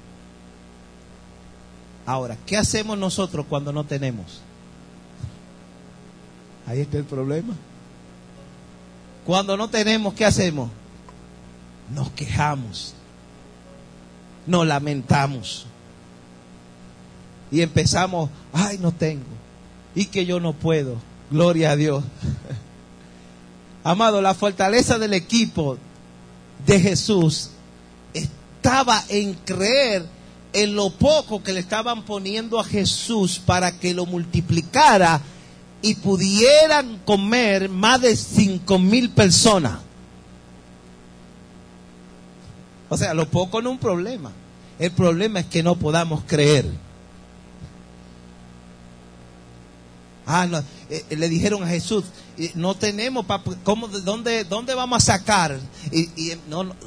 Ahora, ¿qué hacemos nosotros cuando no tenemos? Ahí está el problema. Cuando no tenemos, ¿qué hacemos? Nos quejamos, nos lamentamos y empezamos, ay, no tengo, y que yo no puedo. Gloria a Dios. Amado, la fortaleza del equipo de Jesús estaba en creer en lo poco que le estaban poniendo a Jesús para que lo multiplicara y pudieran comer más de cinco mil personas. O sea, lo poco no es un problema. El problema es que no podamos creer. Ah, no, eh, le dijeron a Jesús, eh, no tenemos, pa, ¿cómo, dónde, ¿dónde vamos a sacar? Y, y, no, no.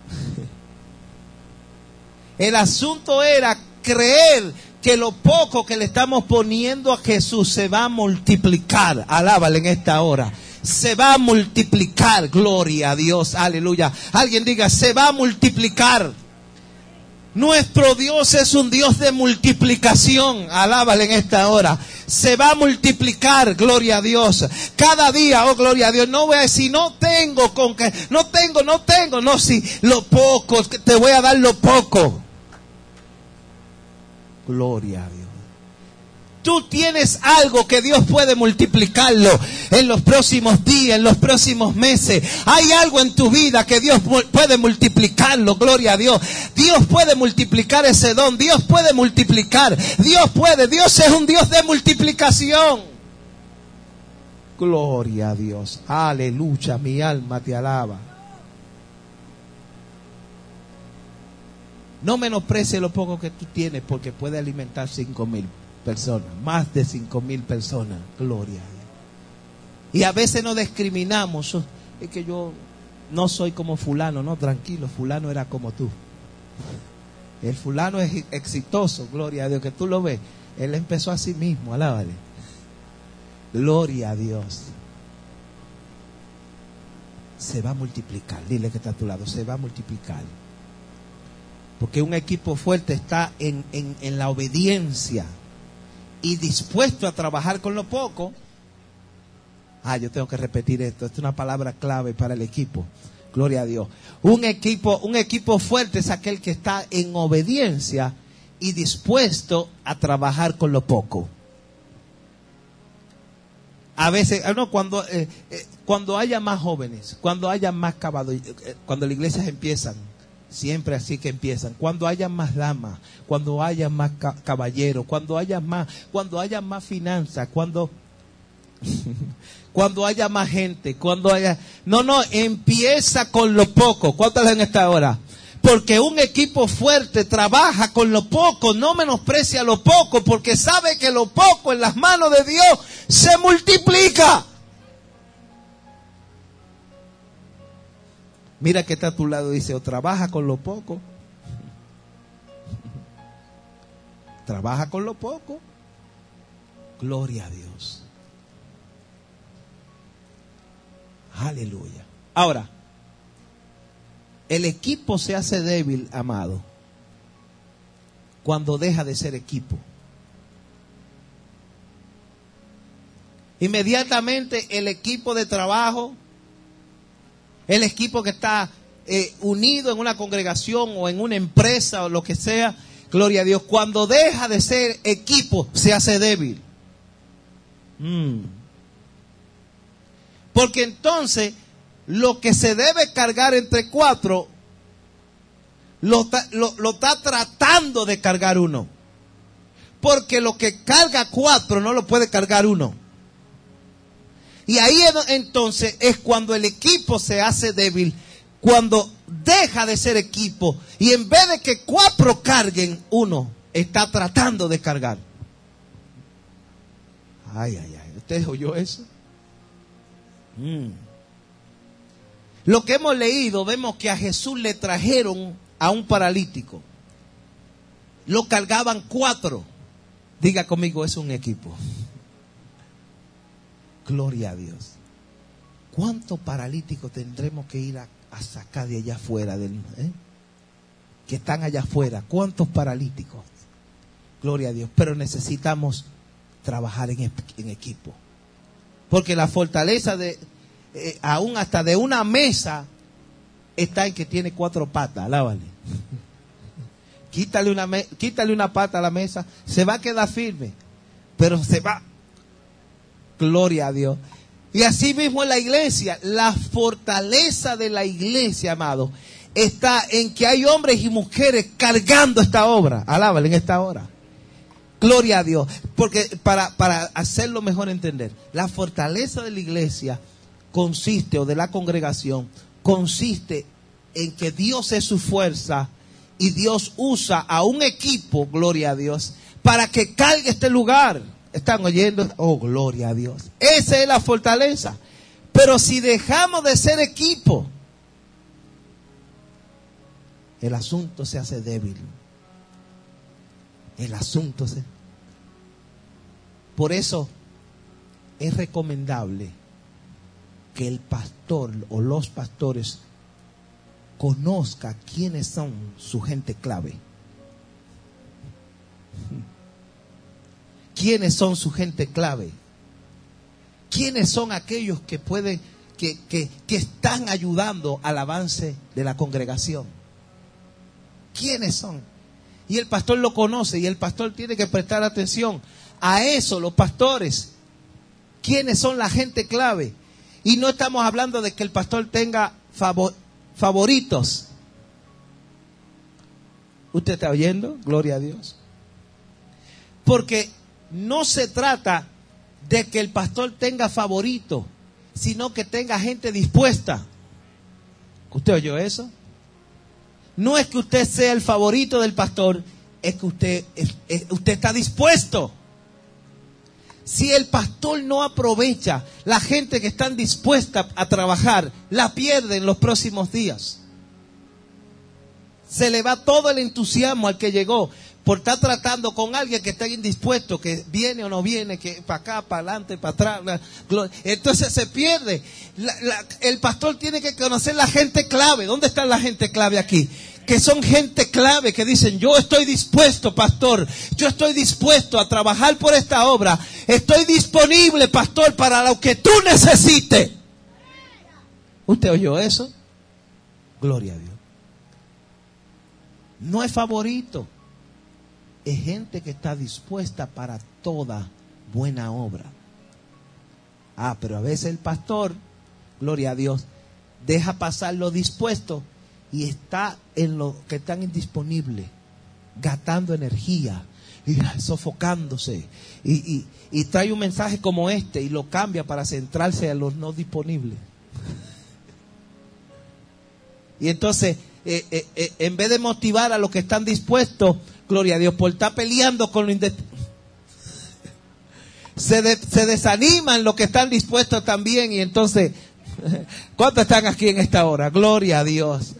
El asunto era creer que lo poco que le estamos poniendo a Jesús se va a multiplicar. Alábale en esta hora. Se va a multiplicar. Gloria a Dios. Aleluya. Alguien diga, se va a multiplicar. Nuestro Dios es un Dios de multiplicación. Alábale en esta hora. Se va a multiplicar. Gloria a Dios. Cada día, oh gloria a Dios. No voy a decir, no tengo con que, no tengo, no tengo. No, si lo poco, te voy a dar lo poco. Gloria a Dios. Tú tienes algo que Dios puede multiplicarlo en los próximos días, en los próximos meses. Hay algo en tu vida que Dios puede multiplicarlo, gloria a Dios. Dios puede multiplicar ese don, Dios puede multiplicar, Dios puede, Dios es un Dios de multiplicación. Gloria a Dios, aleluya, mi alma te alaba. No menosprecies lo poco que tú tienes, porque puede alimentar cinco mil personas, más de cinco mil personas, gloria a Dios. Y a veces nos discriminamos, es que yo no soy como fulano, no, tranquilo, fulano era como tú. El fulano es exitoso, gloria a Dios, que tú lo ves, él empezó a sí mismo, alábale. Gloria a Dios. Se va a multiplicar, dile que está a tu lado, se va a multiplicar. Porque un equipo fuerte está en, en, en la obediencia y dispuesto a trabajar con lo poco. Ah, yo tengo que repetir esto. Esta es una palabra clave para el equipo. Gloria a Dios. Un equipo, un equipo fuerte es aquel que está en obediencia y dispuesto a trabajar con lo poco. A veces, no, cuando, eh, eh, cuando haya más jóvenes, cuando haya más caballeros, eh, cuando las iglesias empiezan, siempre así que empiezan, cuando haya más damas, cuando haya más ca- caballeros, cuando haya más, cuando haya más finanzas, cuando, cuando haya más gente, cuando haya, no, no, empieza con lo poco. ¿Cuántas en esta hora? Porque un equipo fuerte trabaja con lo poco, no menosprecia lo poco, porque sabe que lo poco en las manos de Dios se multiplica. Mira que está a tu lado, dice, o trabaja con lo poco. Trabaja con lo poco. Gloria a Dios. Aleluya. Ahora, el equipo se hace débil, amado, cuando deja de ser equipo. Inmediatamente el equipo de trabajo, el equipo que está eh, unido en una congregación o en una empresa o lo que sea, gloria a Dios, cuando deja de ser equipo se hace débil. Mm. Porque entonces lo que se debe cargar entre cuatro lo, lo, lo está tratando de cargar uno. Porque lo que carga cuatro no lo puede cargar uno. Y ahí entonces es cuando el equipo se hace débil, cuando deja de ser equipo y en vez de que cuatro carguen, uno está tratando de cargar. Ay, ay, ay, ¿usted oyó eso? Mm. Lo que hemos leído, vemos que a Jesús le trajeron a un paralítico. Lo cargaban cuatro. Diga conmigo, es un equipo. Gloria a Dios. ¿Cuántos paralíticos tendremos que ir a, a sacar de allá afuera? Del, eh? Que están allá afuera. ¿Cuántos paralíticos? Gloria a Dios. Pero necesitamos trabajar en, en equipo. Porque la fortaleza de, eh, aún hasta de una mesa, está en que tiene cuatro patas. Alábale. Quítale una, me, quítale una pata a la mesa, se va a quedar firme. Pero se va. Gloria a Dios. Y así mismo en la iglesia, la fortaleza de la iglesia, amado, está en que hay hombres y mujeres cargando esta obra. Alábale en esta hora. Gloria a Dios. Porque para, para hacerlo mejor entender, la fortaleza de la iglesia consiste, o de la congregación, consiste en que Dios es su fuerza y Dios usa a un equipo, gloria a Dios, para que cargue este lugar. ¿Están oyendo? Oh, gloria a Dios. Esa es la fortaleza. Pero si dejamos de ser equipo, el asunto se hace débil. El asunto se... Por eso es recomendable que el pastor o los pastores conozca quiénes son su gente clave. ¿Quiénes son su gente clave? ¿Quiénes son aquellos que pueden, que, que, que están ayudando al avance de la congregación? ¿Quiénes son? Y el pastor lo conoce y el pastor tiene que prestar atención a eso los pastores. ¿Quiénes son la gente clave? Y no estamos hablando de que el pastor tenga favor, favoritos. ¿Usted está oyendo? Gloria a Dios. Porque no se trata de que el pastor tenga favorito, sino que tenga gente dispuesta. ¿Usted oyó eso? No es que usted sea el favorito del pastor, es que usted, es, es, usted está dispuesto. Si el pastor no aprovecha la gente que están dispuesta a trabajar, la pierde en los próximos días. Se le va todo el entusiasmo al que llegó por estar tratando con alguien que está indispuesto, que viene o no viene, que para acá, para adelante, para atrás. Entonces se pierde. La, la, el pastor tiene que conocer la gente clave. ¿Dónde está la gente clave aquí? Que son gente clave que dicen, yo estoy dispuesto, pastor, yo estoy dispuesto a trabajar por esta obra, estoy disponible, pastor, para lo que tú necesites. ¿Usted oyó eso? Gloria a Dios. No es favorito, es gente que está dispuesta para toda buena obra. Ah, pero a veces el pastor, gloria a Dios, deja pasar lo dispuesto y está en lo que están indisponibles, gastando energía y sofocándose. Y, y, y trae un mensaje como este y lo cambia para centrarse en los no disponibles. Y entonces, eh, eh, eh, en vez de motivar a los que están dispuestos, gloria a Dios, por estar peleando con lo indispuesto, se, de, se desaniman los que están dispuestos también. Y entonces, ¿cuántos están aquí en esta hora? Gloria a Dios.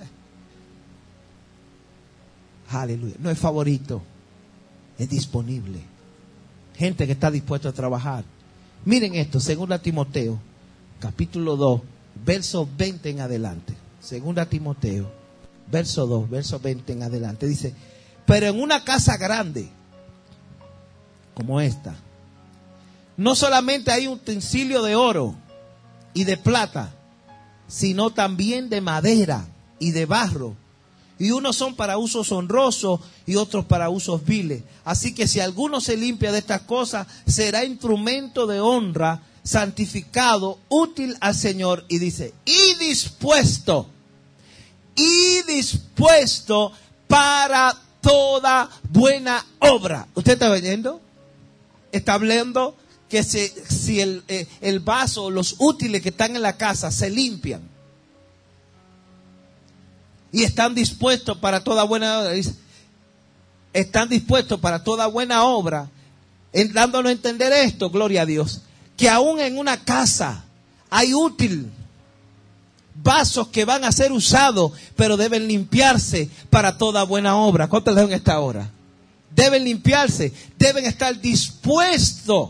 Aleluya. No es favorito, es disponible. Gente que está dispuesta a trabajar. Miren esto, segunda Timoteo, capítulo dos, verso veinte en adelante. Segunda Timoteo, verso dos, verso veinte en adelante. Dice, pero en una casa grande, como esta, no solamente hay un utensilio de oro y de plata, sino también de madera y de barro. Y unos son para usos honrosos y otros para usos viles. Así que si alguno se limpia de estas cosas, será instrumento de honra, santificado, útil al Señor. Y dice, y dispuesto, y dispuesto para toda buena obra. ¿Usted está oyendo? Está hablando que si, si el, eh, el vaso, los útiles que están en la casa se limpian y están dispuestos para toda buena obra, están dispuestos para toda buena obra, en, dándonos a entender esto, gloria a Dios, que aún en una casa hay útil, vasos que van a ser usados, pero deben limpiarse para toda buena obra. ¿Cuántos en esta hora? Deben limpiarse, deben estar dispuestos.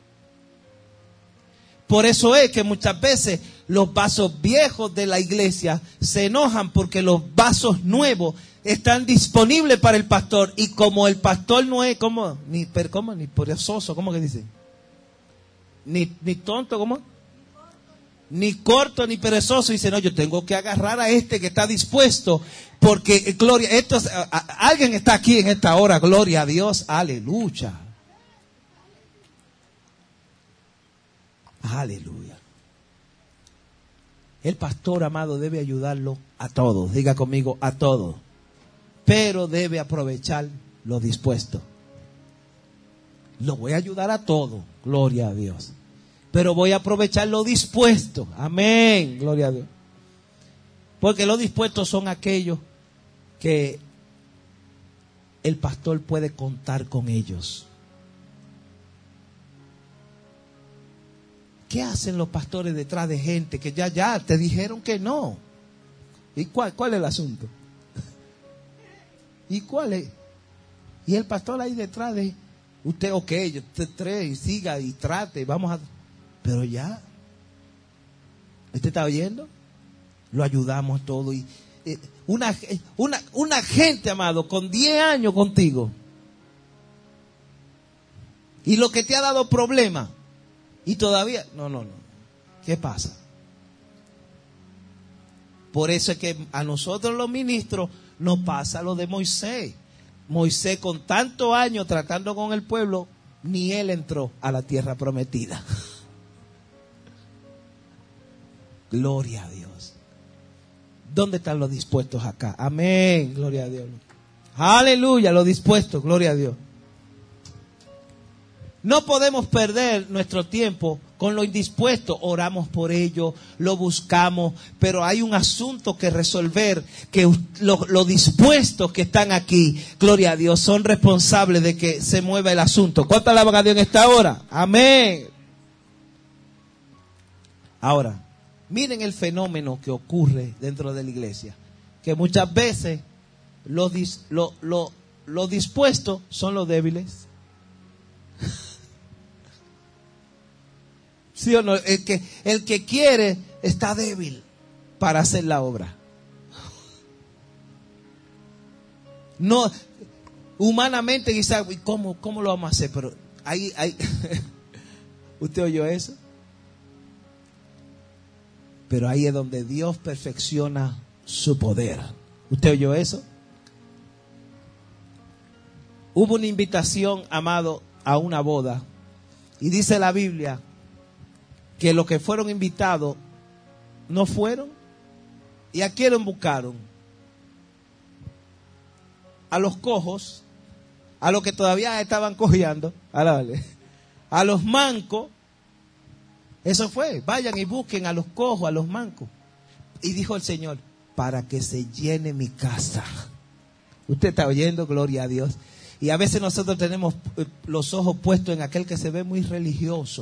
Por eso es que muchas veces los vasos viejos de la iglesia se enojan porque los vasos nuevos están disponibles para el pastor. Y como el pastor no es como ni, ¿cómo? ni perezoso, ¿cómo que dice? Ni, ni tonto, ¿cómo? Ni corto ni perezoso. Dice, no, yo tengo que agarrar a este que está dispuesto. Porque, gloria, esto, a, a, alguien está aquí en esta hora, gloria a Dios, aleluya. Aleluya. El pastor, amado, debe ayudarlo a todos. Diga conmigo, a todos. Pero debe aprovechar lo dispuesto. Lo voy a ayudar a todos. Gloria a Dios. Pero voy a aprovechar lo dispuesto. Amén. Gloria a Dios. Porque los dispuestos son aquellos que el pastor puede contar con ellos. ¿Qué hacen los pastores detrás de gente que ya, ya te dijeron que no? ¿Y cuál, cuál es el asunto? ¿Y cuál es? Y el pastor ahí detrás de usted, ok, usted trae y siga y trate, vamos a... Pero ya, ¿usted está oyendo? Lo ayudamos todo. Y eh, una, una, una gente, amado, con diez años contigo. Y lo que te ha dado problema. Y todavía, no, no, no. ¿Qué pasa? Por eso es que a nosotros los ministros nos pasa lo de Moisés. Moisés con tantos años tratando con el pueblo, ni él entró a la tierra prometida. Gloria a Dios. ¿Dónde están los dispuestos acá? Amén, gloria a Dios. Aleluya, los dispuestos, gloria a Dios. No podemos perder nuestro tiempo con lo indispuesto. Oramos por ello, lo buscamos, pero hay un asunto que resolver, que los lo dispuestos que están aquí, gloria a Dios, son responsables de que se mueva el asunto. ¿Cuánto alaban a Dios en esta hora? Amén. Ahora, miren el fenómeno que ocurre dentro de la iglesia, que muchas veces los, dis, lo, lo, los dispuestos son los débiles. ¿Sí o no? El que, el que quiere está débil para hacer la obra. No, humanamente quizás, ¿cómo, cómo lo vamos a hacer? Pero ahí, ahí, ¿usted oyó eso? Pero ahí es donde Dios perfecciona su poder. ¿Usted oyó eso? Hubo una invitación, amado, a una boda. Y dice la Biblia que los que fueron invitados no fueron. ¿Y a quién buscaron? A los cojos, a los que todavía estaban cojeando, a los mancos. Eso fue, vayan y busquen a los cojos, a los mancos. Y dijo el Señor, para que se llene mi casa. Usted está oyendo, gloria a Dios. Y a veces nosotros tenemos los ojos puestos en aquel que se ve muy religioso.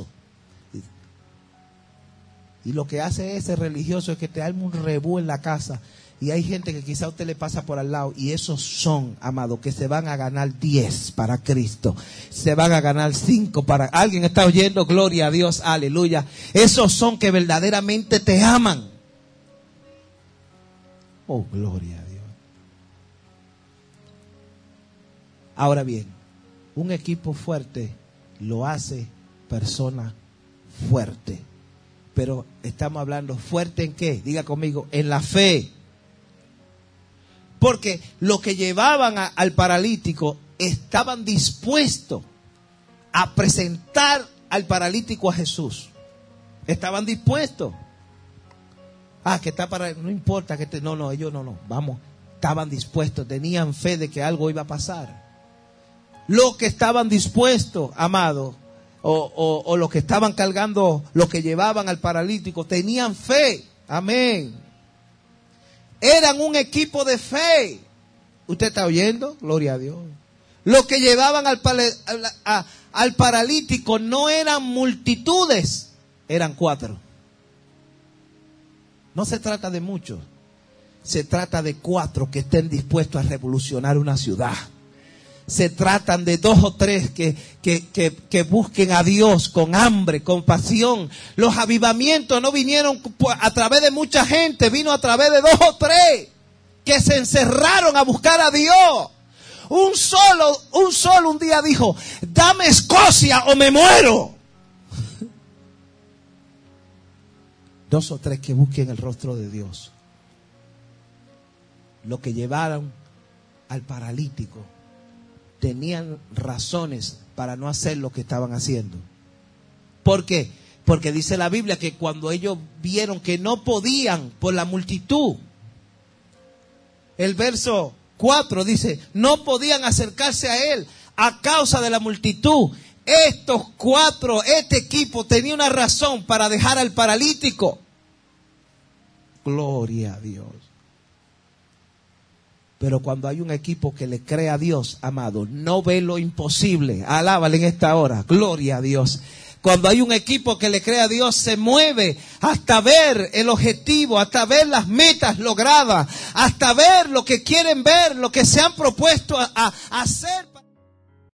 Y lo que hace ese religioso es que te arma un rebú en la casa. Y hay gente que quizá a usted le pasa por al lado. Y esos son, amado, que se van a ganar diez para Cristo. Se van a ganar cinco para... ¿Alguien está oyendo? Gloria a Dios, aleluya. Esos son que verdaderamente te aman. Oh, gloria a Dios. Ahora bien, un equipo fuerte lo hace persona fuerte. Pero estamos hablando fuerte ¿en qué? Diga conmigo, en la fe. Porque los que llevaban a, al paralítico estaban dispuestos a presentar al paralítico a Jesús. Estaban dispuestos. Ah, que está para... No importa que te... No, no, ellos no, no. Vamos. Estaban dispuestos. Tenían fe de que algo iba a pasar. Los que estaban dispuestos, amado, o, o, o los que estaban cargando, los que llevaban al paralítico, tenían fe. Amén. Eran un equipo de fe. ¿Usted está oyendo? Gloria a Dios. Los que llevaban al, al, a, al paralítico no eran multitudes, eran cuatro. No se trata de muchos, se trata de cuatro que estén dispuestos a revolucionar una ciudad. Se tratan de dos o tres que, que, que, que busquen a Dios con hambre, con pasión. Los avivamientos no vinieron a través de mucha gente, vino a través de dos o tres que se encerraron a buscar a Dios. Un solo, un solo un día dijo, dame Escocia o me muero. Dos o tres que busquen el rostro de Dios. Lo que llevaron al paralítico tenían razones para no hacer lo que estaban haciendo. ¿Por qué? Porque dice la Biblia que cuando ellos vieron que no podían por la multitud, el verso cuatro dice, no podían acercarse a él a causa de la multitud. Estos cuatro, este equipo tenía una razón para dejar al paralítico. Gloria a Dios. Pero cuando hay un equipo que le cree a Dios, amado, no ve lo imposible. Alábale en esta hora. Gloria a Dios. Cuando hay un equipo que le cree a Dios, se mueve hasta ver el objetivo, hasta ver las metas logradas, hasta ver lo que quieren ver, lo que se han propuesto a, a hacer.